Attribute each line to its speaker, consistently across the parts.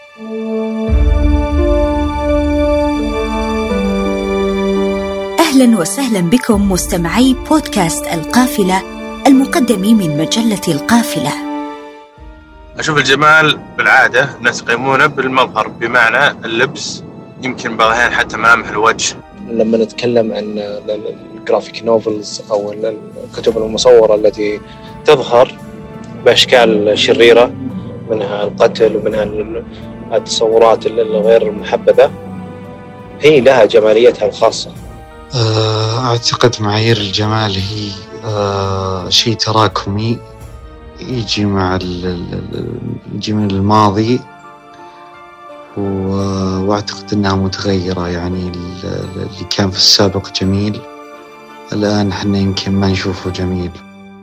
Speaker 1: أهلا وسهلا بكم مستمعي بودكاست القافلة المقدم من مجلة القافلة.
Speaker 2: أشوف الجمال بالعادة الناس يقيمونه بالمظهر، بمعنى اللبس، يمكن بعض الأحيان حتى ملامح الوجه.
Speaker 3: لما نتكلم عن الجرافيك نوفلز أو الكتب المصورة التي تظهر بأشكال شريرة، منها القتل ومنها التصورات الغير محبذة، هي لها جماليتها الخاصة.
Speaker 4: أعتقد معايير الجمال هي شيء تراكمي يجي من الماضي، وأعتقد أنها متغيرة. يعني اللي كان في السابق جميل الآن احنا يمكن ما نشوفه جميل.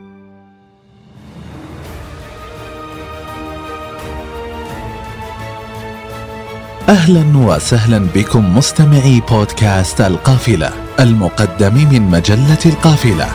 Speaker 5: أهلا وسهلا بكم مستمعي بودكاست القافلة المقدم من مجلة القافلة.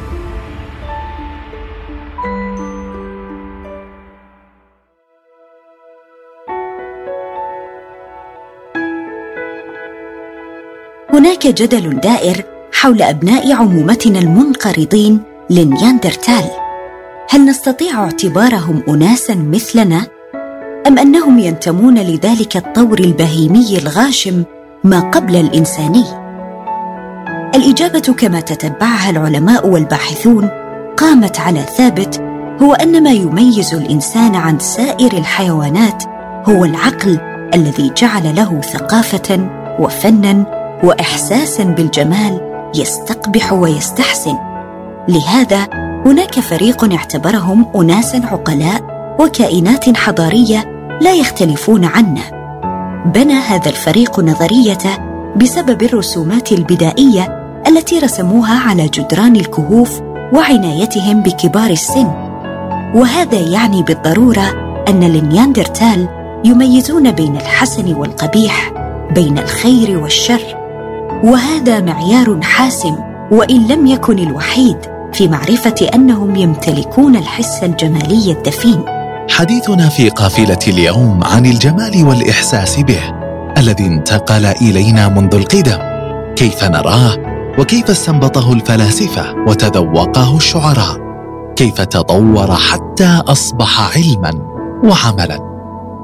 Speaker 1: هناك جدل دائر حول أبناء عمومتنا المنقرضين للنياندرتال. هل نستطيع اعتبارهم أناساً مثلنا؟ أم أنهم ينتمون لذلك الطور البهيمي الغاشم ما قبل الإنساني؟ الإجابة كما تتبعها العلماء والباحثون قامت على ثابت، هو أن ما يميز الإنسان عن سائر الحيوانات هو العقل الذي جعل له ثقافة وفناً وإحساساً بالجمال يستقبح ويستحسن. لهذا هناك فريق اعتبرهم أناساً عقلاء وكائنات حضارية لا يختلفون عنا. بنى هذا الفريق نظريته بسبب الرسومات البدائية التي رسموها على جدران الكهوف وعنايتهم بكبار السن، وهذا يعني بالضرورة أن النياندرتال يميزون بين الحسن والقبيح، بين الخير والشر، وهذا معيار حاسم وإن لم يكن الوحيد في معرفة أنهم يمتلكون الحس الجمالي الدفين.
Speaker 5: حديثنا في قافلة اليوم عن الجمال والإحساس به الذي انتقل إلينا منذ القدم، كيف نراه وكيف استنبطه الفلاسفة وتذوقه الشعراء، كيف تطور حتى أصبح علما وعملا.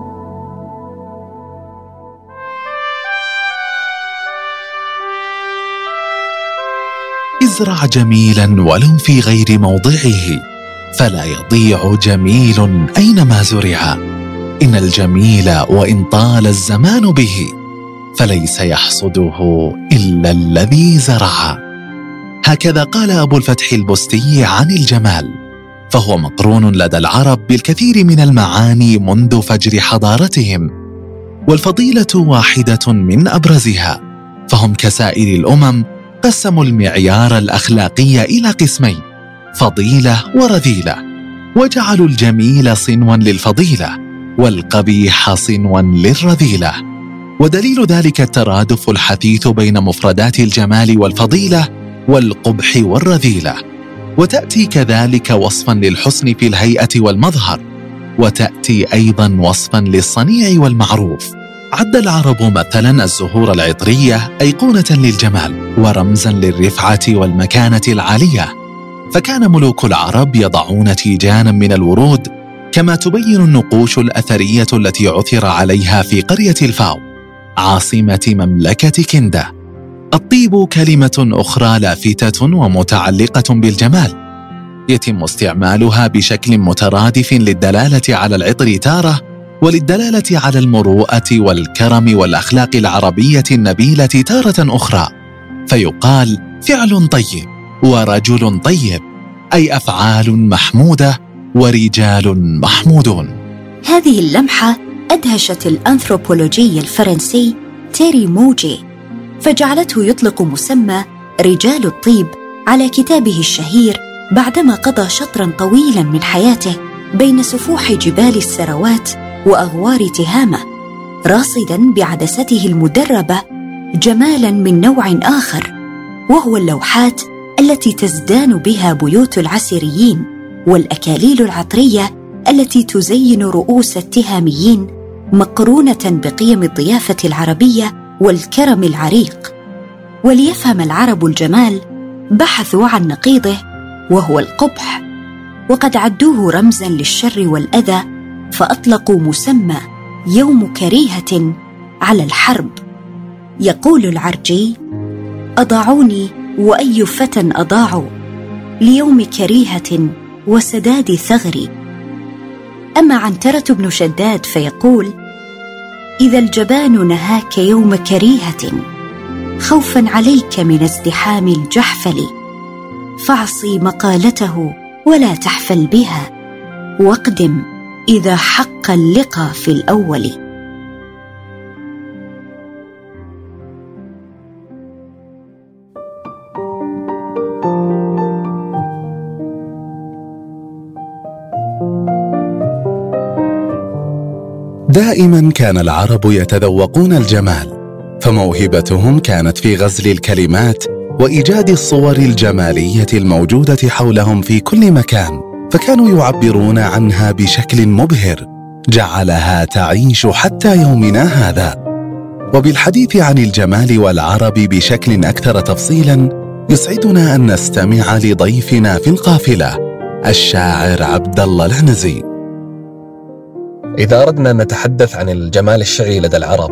Speaker 5: ازرع جميلا ولو في غير موضعه، فلا يضيع جميل أينما زرع. إن الجميل وإن طال الزمان به، فليس يحصده إلا الذي زرع. هكذا قال أبو الفتح البستي عن الجمال، فهو مقرون لدى العرب بالكثير من المعاني منذ فجر حضارتهم، والفضيلة واحدة من أبرزها. فهم كسائر الأمم قسموا المعيار الأخلاقي إلى قسمين، فضيلة ورذيلة، وجعلوا الجميل صنوا للفضيلة والقبيح صنوا للرذيلة. ودليل ذلك الترادف الحثيث بين مفردات الجمال والفضيلة والقبح والرذيلة. وتأتي كذلك وصفا للحسن في الهيئة والمظهر، وتأتي أيضا وصفا للصنيع والمعروف. عد العرب مثلا الزهور العطرية أيقونة للجمال ورمزا للرفعة والمكانة العالية، فكان ملوك العرب يضعون تيجانا من الورود، كما تبين النقوش الأثرية التي عثر عليها في قرية الفاو عاصمة مملكة كندا. الطيب كلمة أخرى لافتة ومتعلقة بالجمال، يتم استعمالها بشكل مترادف للدلالة على العطر تارة، وللدلالة على المروءة والكرم والأخلاق العربية النبيلة تارة أخرى. فيقال فعل طيب ورجل طيب، أي أفعال محمودة ورجال محمودون.
Speaker 1: هذه اللمحة أدهشت الأنثروبولوجي الفرنسي تيري موجي، فجعلته يطلق مسمى رجال الطيب على كتابه الشهير بعدما قضى شطراً طويلاً من حياته بين سفوح جبال السروات وأغوار تهامة، راصداً بعدسته المدربة جمالاً من نوع آخر، وهو اللوحات التي تزدان بها بيوت العسيريين والأكاليل العطرية التي تزين رؤوس التهاميين مقرونة بقيم الضيافة العربية والكرم العريق. وليفهم العرب الجمال بحثوا عن نقيضه وهو القبح، وقد عدوه رمزاً للشر والأذى، فأطلقوا مسمى يوم كريهة على الحرب. يقول العرجي: أضاعوني وأي فتى أضاعوا ليوم كريهة وسداد ثغري. أما عنترة بن شداد فيقول: إذا الجبان نهاك يوم كريهة خوفاً عليك من ازدحام الجحفل، فاعصي مقالته ولا تحفل بها، واقدم إذا حق اللقى في الأول.
Speaker 5: دائما كان العرب يتذوقون الجمال، فموهبتهم كانت في غزل الكلمات وإيجاد الصور الجمالية الموجودة حولهم في كل مكان، فكانوا يعبرون عنها بشكل مبهر جعلها تعيش حتى يومنا هذا. وبالحديث عن الجمال والعرب بشكل أكثر تفصيلا، يسعدنا أن نستمع لضيفنا في القافلة الشاعر عبد الله العنزي.
Speaker 6: إذا أردنا أن نتحدث عن الجمال الشعري لدى العرب،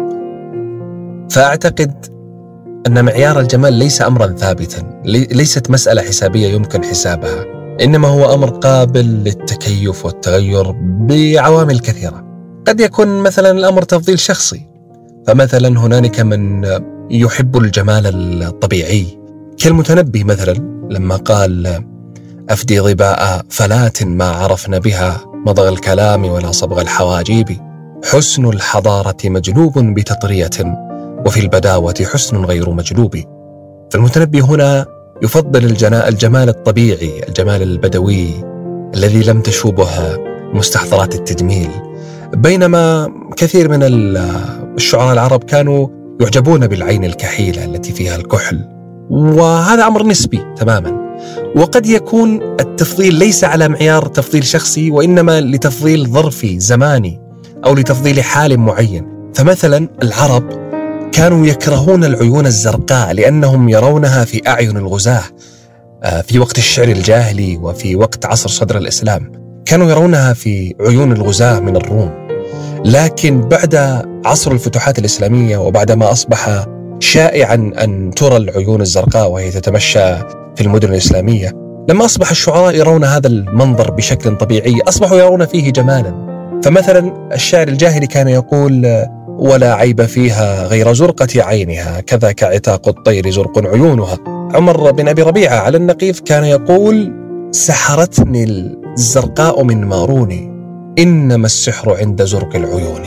Speaker 6: فأعتقد أن معيار الجمال ليس أمرا ثابتا، ليست مسألة حسابية يمكن حسابها، إنما هو أمر قابل للتكيف والتغير بعوامل كثيرة. قد يكون مثلا الأمر تفضيل شخصي، فمثلا هنالك من يحب الجمال الطبيعي كالمتنبي مثلا لما قال: أفدي ظباء فلات ما عرفنا بها مضغ الكلام ولا صبغ الحواجيب، حسن الحضارة مجلوب بتطرية وفي البداوة حسن غير مجلوب. فالمتنبي هنا يفضل الجمال الطبيعي، الجمال البدوي الذي لم تشوبه مستحضرات التجميل، بينما كثير من الشعراء العرب كانوا يعجبون بالعين الكحيلة التي فيها الكحل، وهذا أمر نسبي تماما. وقد يكون التفضيل ليس على معيار تفضيل شخصي، وإنما لتفضيل ظرفي زماني أو لتفضيل حال معين. فمثلا العرب كانوا يكرهون العيون الزرقاء لأنهم يرونها في أعين الغزاة في وقت الشعر الجاهلي وفي وقت عصر صدر الإسلام، كانوا يرونها في عيون الغزاة من الروم. لكن بعد عصر الفتوحات الإسلامية وبعدما أصبح شائعا أن ترى العيون الزرقاء وهي تتمشى في المدن الإسلامية، لما أصبح الشعراء يرون هذا المنظر بشكل طبيعي أصبحوا يرون فيه جمالا. فمثلا الشاعر الجاهلي كان يقول: ولا عيب فيها غير زرقة عينها كذاك عتاق الطير زرق عيونها. عمر بن أبي ربيعة على النقيف كان يقول: سحرتني الزرقاء من ماروني إنما السحر عند زرق العيون.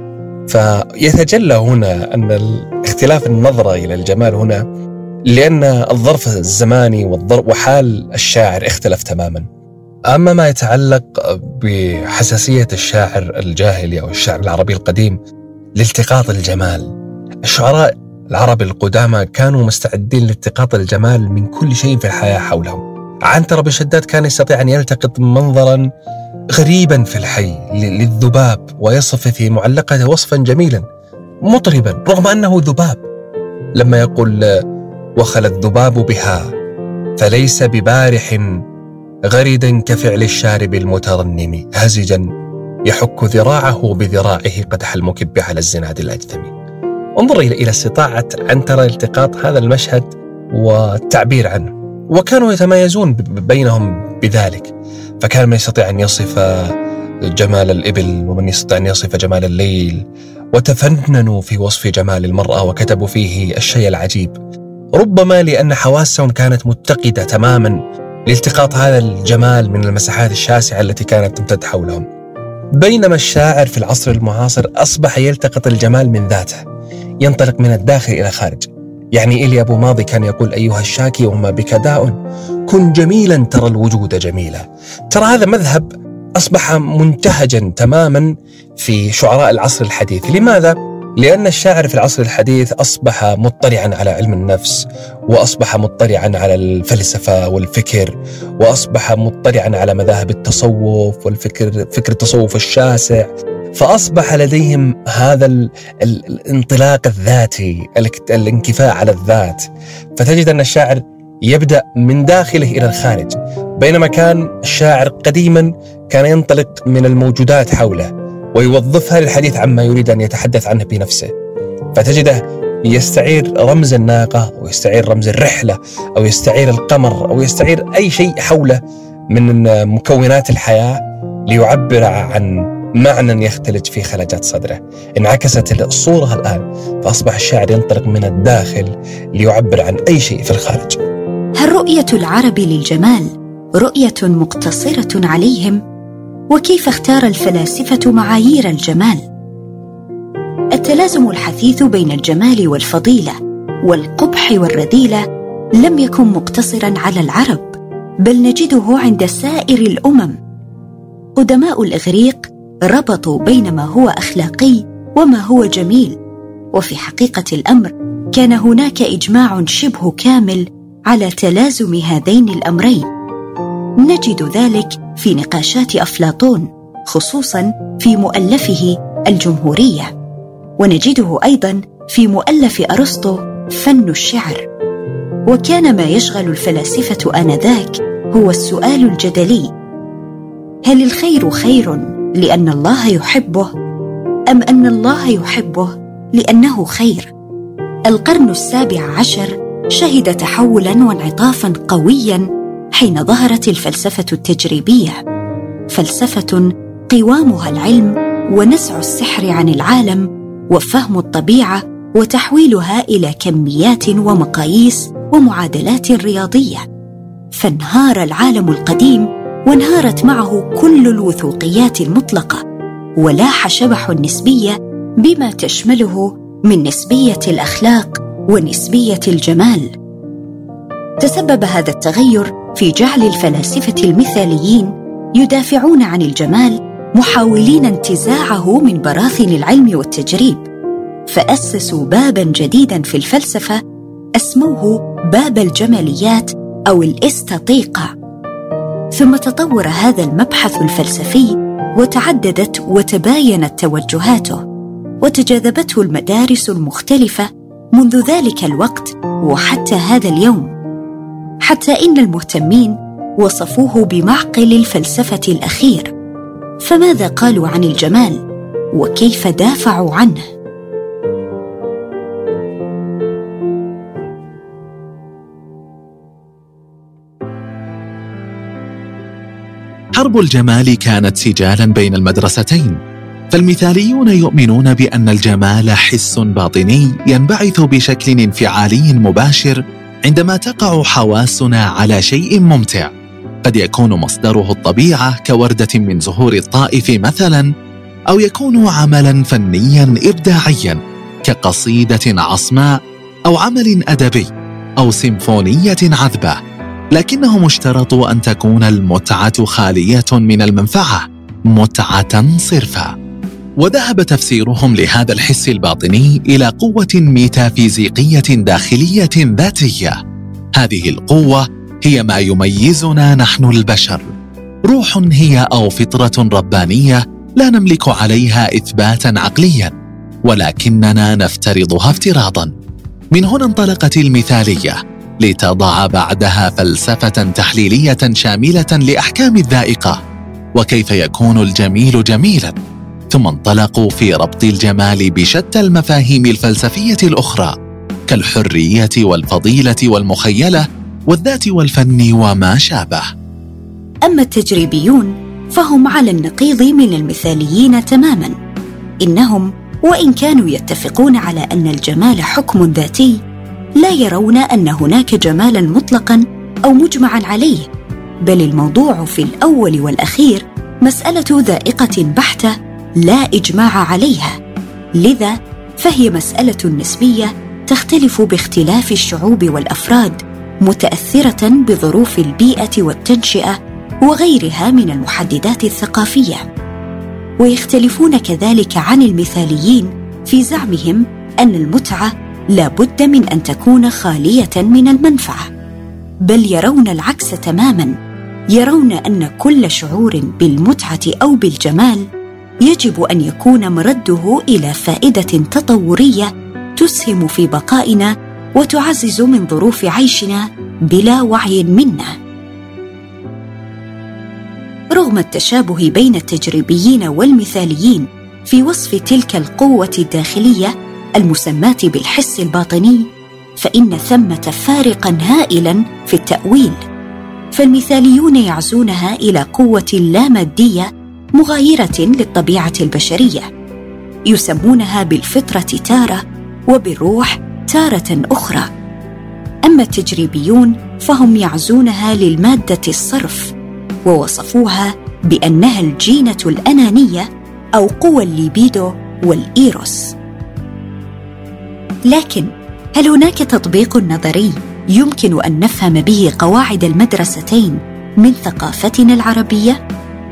Speaker 6: فيتجلى هنا أن اختلاف النظرة إلى الجمال هنا لأن الظرف الزماني وحال الشاعر اختلف تماما. أما ما يتعلق بحساسية الشاعر الجاهلي أو الشاعر العربي القديم لالتقاط الجمال، الشعراء العرب القدامى كانوا مستعدين لالتقاط الجمال من كل شيء في الحياة حولهم. عنترة بن شداد كان يستطيع أن يلتقط منظرا غريبا في الحي للذباب ويصف في معلقته وصفا جميلا مطربا رغم أنه ذباب، لما يقول: وخل الذباب بها فليس ببارح غريدا كفعل الشارب المترنم هزجا يحك ذراعه بذراعه قدح المكب على الزناد الأجثم. انظر إلى استطاعة عنترة التقاط هذا المشهد والتعبير عنه، وكانوا يتميزون بينهم بذلك. فكان من يستطيع أن يصف جمال الإبل ومن يستطيع أن يصف جمال الليل، وتفننوا في وصف جمال المرأة وكتبوا فيه الشيء العجيب، ربما لأن حواسهم كانت متقدة تماما لالتقاط هذا الجمال من المساحات الشاسعة التي كانت تمتد حولهم. بينما الشاعر في العصر المعاصر أصبح يلتقط الجمال من ذاته، ينطلق من الداخل إلى خارج. يعني إيليا أبو ماضي كان يقول: أيها الشاكي وما بك داء كن جميلا ترى الوجود جميلا. ترى هذا مذهب أصبح منتهجا تماما في شعراء العصر الحديث. لماذا؟ لأن الشاعر في العصر الحديث أصبح مطلعا على علم النفس، وأصبح مطلعا على الفلسفة والفكر، وأصبح مطلعا على مذاهب التصوف والفكر، فكر التصوف الشاسع. فأصبح لديهم هذا الانطلاق الذاتي، الانكفاء على الذات. فتجد أن الشاعر يبدأ من داخله إلى الخارج، بينما كان الشاعر قديما كان ينطلق من الموجودات حوله ويوظفها للحديث عما يريد أن يتحدث عنه بنفسه. فتجده يستعير رمز الناقة، أو يستعير رمز الرحلة، أو يستعير القمر، أو يستعير أي شيء حوله من مكونات الحياة ليعبر عن معنى يختلج في خلاجات صدره. انعكست الصورة الآن، فأصبح الشاعر ينطلق من الداخل ليعبر عن أي شيء في الخارج.
Speaker 1: هل رؤية العرب للجمال رؤية مقتصرة عليهم؟ وكيف اختار الفلاسفة معايير الجمال؟ التلازم الحثيث بين الجمال والفضيلة والقبح والرذيلة لم يكن مقتصراً على العرب، بل نجده عند سائر الأمم. قدماء الإغريق ربطوا بين ما هو أخلاقي وما هو جميل، وفي حقيقة الأمر كان هناك إجماع شبه كامل على تلازم هذين الأمرين. نجد ذلك في نقاشات أفلاطون، خصوصاً في مؤلفه الجمهورية، ونجده أيضاً في مؤلف أرسطو فن الشعر. وكان ما يشغل الفلاسفة آنذاك هو السؤال الجدلي: هل الخير خير لأن الله يحبه، أم أن الله يحبه لأنه خير؟ القرن 17 شهد تحولاً وانعطافاً قوياً حين ظهرت الفلسفة التجريبية، فلسفة قوامها العلم ونزع السحر عن العالم وفهم الطبيعة وتحويلها إلى كميات ومقاييس ومعادلات رياضية. فانهار العالم القديم وانهارت معه كل الوثوقيات المطلقة، ولاح شبح النسبية بما تشمله من نسبية الأخلاق ونسبية الجمال. تسبب هذا التغير في جعل الفلاسفة المثاليين يدافعون عن الجمال، محاولين انتزاعه من براثن العلم والتجريب، فأسسوا باباً جديداً في الفلسفة أسموه باب الجماليات أو الاستطيقة. ثم تطور هذا المبحث الفلسفي وتعددت وتباينت توجهاته، وتجاذبته المدارس المختلفة منذ ذلك الوقت وحتى هذا اليوم، حتى إن المهتمين وصفوه بمعقل الفلسفة الأخير. فماذا قالوا عن الجمال وكيف دافعوا عنه؟
Speaker 5: حرب الجمال كانت سجالا بين المدرستين، فالمثاليون يؤمنون بأن الجمال حس باطني ينبعث بشكل انفعالي مباشر عندما تقع حواسنا على شيء ممتع، قد يكون مصدره الطبيعة كوردة من زهور الطائف مثلا، أو يكون عملا فنيا إبداعيا كقصيدة عصماء أو عمل أدبي أو سيمفونية عذبة، لكنهم اشترطوا أن تكون المتعة خالية من المنفعة، متعة صرفة. وذهب تفسيرهم لهذا الحس الباطني إلى قوة ميتافيزيقية داخلية ذاتية. هذه القوة هي ما يميزنا نحن البشر، روح هي أو فطرة ربانية لا نملك عليها إثباتا عقليا، ولكننا نفترضها افتراضا. من هنا انطلقت المثالية لتضع بعدها فلسفة تحليلية شاملة لأحكام الذائقة وكيف يكون الجميل جميلا، ثم انطلقوا في ربط الجمال بشتى المفاهيم الفلسفية الأخرى كالحرية والفضيلة والمخيلة والذات والفن وما شابه.
Speaker 1: أما التجريبيون فهم على النقيض من المثاليين تماماً. إنهم وإن كانوا يتفقون على أن الجمال حكم ذاتي، لا يرون أن هناك جمالاً مطلقاً أو مجمعاً عليه، بل الموضوع في الأول والأخير مسألة ذائقة بحتة لا إجماع عليها. لذا فهي مسألة نسبية تختلف باختلاف الشعوب والأفراد، متأثرة بظروف البيئة والتنشئة وغيرها من المحددات الثقافية. ويختلفون كذلك عن المثاليين في زعمهم أن المتعة لا بد من أن تكون خالية من المنفعة، بل يرون العكس تماماً. يرون أن كل شعور بالمتعة أو بالجمال يجب أن يكون مرده إلى فائدة تطورية تسهم في بقائنا وتعزز من ظروف عيشنا بلا وعي منا. رغم التشابه بين التجريبيين والمثاليين في وصف تلك القوة الداخلية المسماة بالحس الباطني، فإن ثمة فارقاً هائلاً في التأويل. فالمثاليون يعزونها إلى قوة لا مادية مغايرة للطبيعة البشرية، يسمونها بالفطرة تارة وبالروح تارة أخرى. أما التجريبيون فهم يعزونها للمادة الصرف، ووصفوها بأنها الجينة الأنانية أو قوى الليبيدو والإيروس. لكن هل هناك تطبيق نظري يمكن أن نفهم به قواعد المدرستين من ثقافتنا العربية؟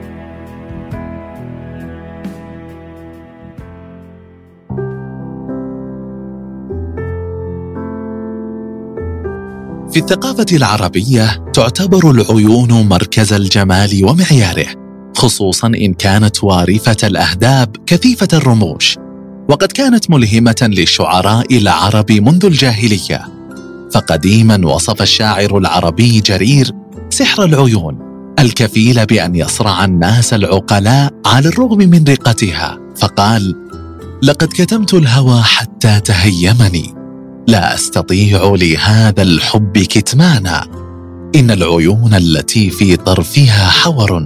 Speaker 5: في الثقافة العربية تعتبر العيون مركز الجمال ومعياره، خصوصاً إن كانت وارفة الأهداب كثيفة الرموش، وقد كانت ملهمة للشعراء العرب منذ الجاهلية. فقديماً وصف الشاعر العربي جرير سحر العيون الكفيل بأن يصرع الناس العقلاء على الرغم من رقتها، فقال: لقد كتمت الهوى حتى تهيمني، لا أستطيع لهذا الحب كتمانا، إن العيون التي في طرفها حور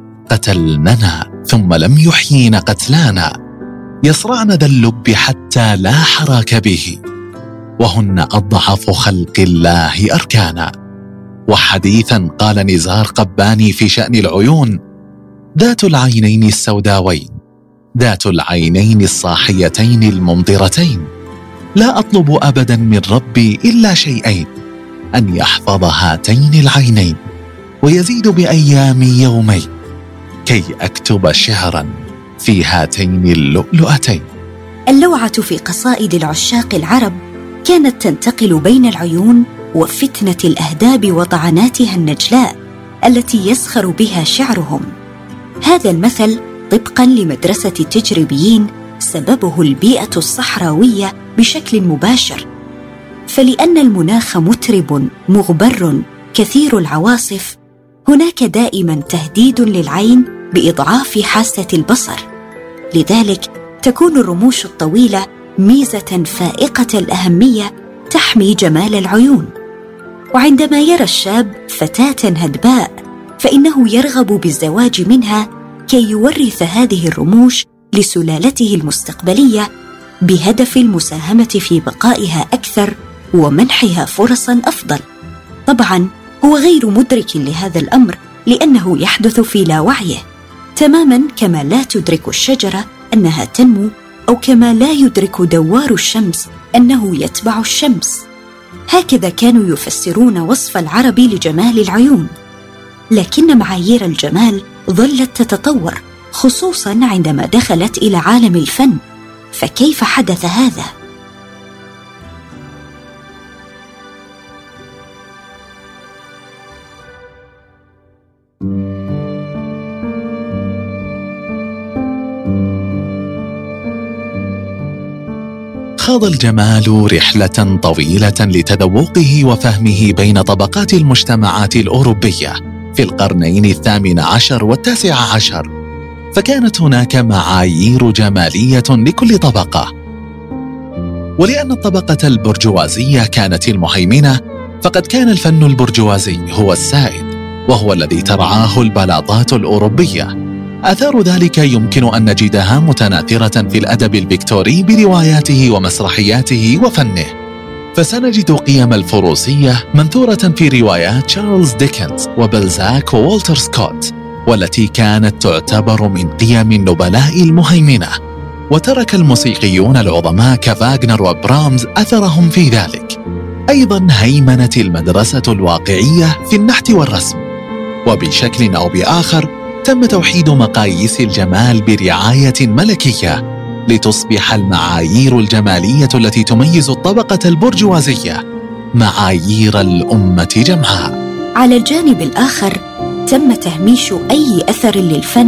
Speaker 5: قتلننا ثم لم يحيين قتلانا، يصرعن ذا اللب حتى لا حراك به، وهن أضعف خلق الله أركانا. وحديثا قال نزار قباني في شأن العيون: ذات العينين السوداوين، ذات العينين الصاحيتين الممطرتين، لا أطلب أبدا من ربي إلا شيئين، أن يحفظ هاتين العينين ويزيد بأيامي يومين، كي أكتب شعرا في هاتين اللؤلؤتين.
Speaker 1: اللوعة في قصائد العشاق العرب كانت تنتقل بين العيون وفتنة الأهداب وطعناتها النجلاء التي يسخر بها شعرهم. هذا المثل طبقاً لمدرسة التجريبيين سببه البيئة الصحراوية بشكل مباشر، فلأن المناخ مترب مغبر كثير العواصف، هناك دائماً تهديد للعين بإضعاف حاسة البصر، لذلك تكون الرموش الطويلة ميزة فائقة الأهمية تحمي جمال العيون. وعندما يرى الشاب فتاة هدباء فإنه يرغب بالزواج منها كي يورث هذه الرموش لسلالته المستقبلية بهدف المساهمة في بقائها أكثر ومنحها فرصاً أفضل. طبعاً هو غير مدرك لهذا الأمر لأنه يحدث في لا وعيه، تماماً كما لا تدرك الشجرة أنها تنمو، أو كما لا يدرك دوار الشمس أنه يتبع الشمس. هكذا كانوا يفسرون وصف العرب لجمال العيون، لكن معايير الجمال ظلت تتطور، خصوصاً عندما دخلت إلى عالم الفن. فكيف حدث هذا؟
Speaker 5: خاض الجمال رحلة طويلة لتذوقه وفهمه بين طبقات المجتمعات الأوروبية في القرنين 18 و19، فكانت هناك معايير جمالية لكل طبقة. ولأن الطبقة البرجوازية كانت المهيمنة، فقد كان الفن البرجوازي هو السائد، وهو الذي ترعاه البلاطات الأوروبية. آثار ذلك يمكن أن نجدها متناثرة في الأدب الفيكتوري برواياته ومسرحياته وفنه، فسنجد قيم الفروسية منثورة في روايات تشارلز ديكنز وبلزاك وولتر سكوت، والتي كانت تعتبر من قيم النبلاء المهيمنة. وترك الموسيقيون العظماء كفاغنر وبرامز أثرهم في ذلك. أيضا هيمنت المدرسة الواقعية في النحت والرسم، وبشكل أو بآخر تم توحيد مقاييس الجمال برعاية ملكية لتصبح المعايير الجمالية التي تميز الطبقة البرجوازية معايير الأمة جمعاء.
Speaker 1: على الجانب الآخر تم تهميش أي أثر للفن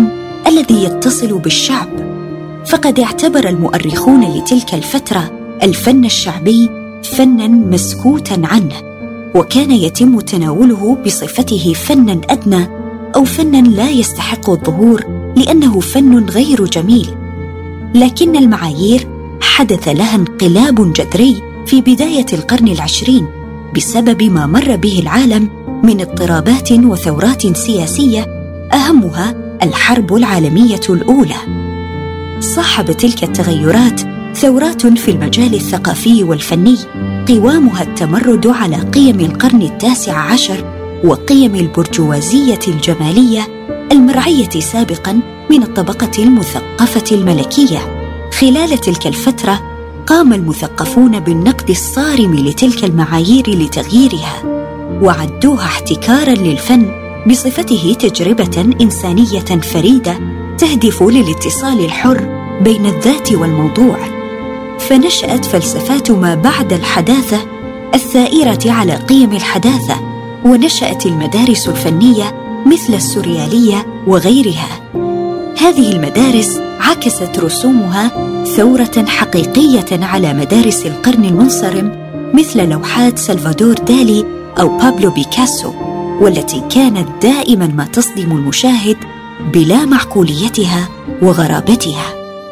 Speaker 1: الذي يتصل بالشعب. فقد اعتبر المؤرخون لتلك الفترة الفن الشعبي فناً مسكوتاً عنه، وكان يتم تناوله بصفته فناً أدنى أو فناً لا يستحق الظهور لأنه فن غير جميل. لكن المعايير حدث لها انقلاب جذري في بداية القرن العشرين بسبب ما مر به العالم من اضطرابات وثورات سياسية، أهمها الحرب العالمية الأولى. صاحب تلك التغيرات ثورات في المجال الثقافي والفني قوامها التمرد على قيم القرن التاسع عشر وقيم البرجوازية الجمالية المرعية سابقاً من الطبقة المثقفة الملكية. خلال تلك الفترة قام المثقفون بالنقد الصارم لتلك المعايير لتغييرها، وعدوها احتكاراً للفن بصفته تجربة إنسانية فريدة تهدف للاتصال الحر بين الذات والموضوع. فنشأت فلسفات ما بعد الحداثة الثائرة على قيم الحداثة، ونشأت المدارس الفنية مثل السوريالية وغيرها. هذه المدارس عكست رسومها ثورة حقيقية على مدارس القرن المنصرم مثل لوحات سلفادور دالي أو بابلو بيكاسو، والتي كانت دائماً ما تصدم المشاهد بلا معقوليتها وغرابتها.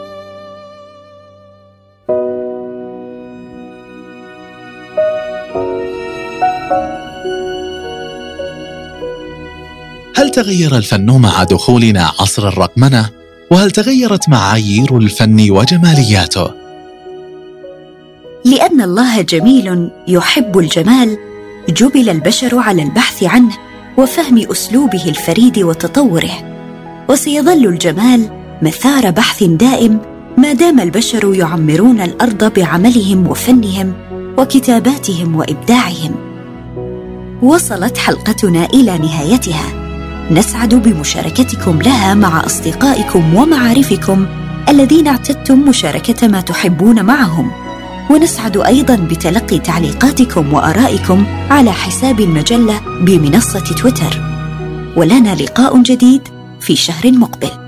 Speaker 5: هل تغير الفن مع دخولنا عصر الرقمنة؟ وهل تغيرت معايير الفن وجمالياته؟
Speaker 1: لأن الله جميل يحب الجمال، جبل البشر على البحث عنه وفهم أسلوبه الفريد وتطوره، وسيظل الجمال مثار بحث دائم ما دام البشر يعمرون الأرض بعملهم وفنهم وكتاباتهم وإبداعهم. وصلت حلقتنا إلى نهايتها، نسعد بمشاركتكم لها مع أصدقائكم ومعارفكم الذين اعتدتم مشاركة ما تحبون معهم، ونسعد أيضاً بتلقي تعليقاتكم وآرائكم على حساب المجلة بمنصة تويتر. ولنا لقاء جديد في شهر مقبل.